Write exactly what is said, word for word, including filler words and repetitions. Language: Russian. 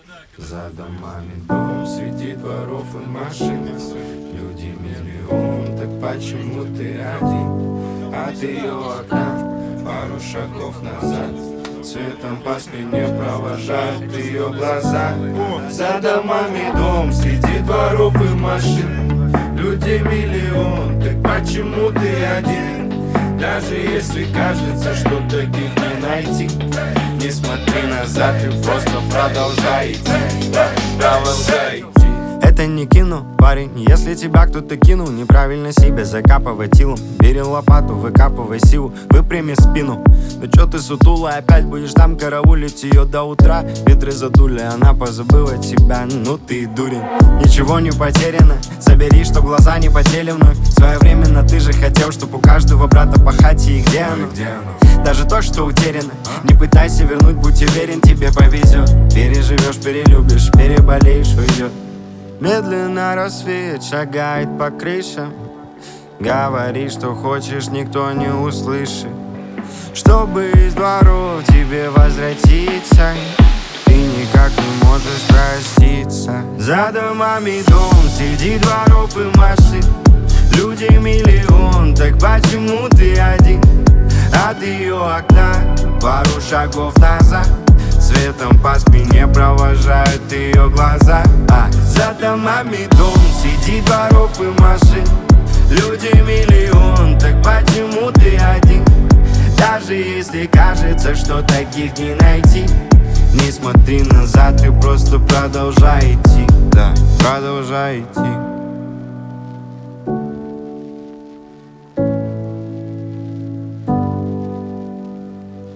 За домами дом, среди дворов и машин. Люди миллион, так почему ты один? От ее окна пару шагов назад, светом по спине провожают ее глаза. За домами дом, среди дворов и машин. Людей миллион, так почему ты один? Даже если кажется, что таких не найти, не смотри назад, ты просто продолжай идти, продолжай идти. Это не кино, парень, если тебя кто-то кинул, неправильно себя закапывай тилом. Бери лопату, выкапывай силу, выпрями спину. Ну чё ты сутула, опять будешь там караулить ее до утра? Ветры задули, она позабыла тебя, ну ты дурень. Ничего не потеряно, собери, что глаза не потели вновь. Своевременно ты же хотел, чтоб у каждого брата по хате, и где оно? Даже то, что утеряно, не пытайся вернуть, будь уверен, тебе повезет. Переживешь, перелюбишь, переболеешь, уйдет. Медленно рассвет шагает по крышам. Говори, что хочешь, никто не услышит. Чтобы из дворов тебе возвратиться, ты никак не можешь проститься. За домами дом, среди дворов и машин. Людей миллион, так почему ты один? От ее окна пару шагов назад, светом по спине провожают ее глаза. а, За домами дом, среди дворов и машин. Людей миллион, так почему ты один? Даже если кажется, что таких не найти, не смотри назад, ты просто продолжай идти. Да, продолжай идти.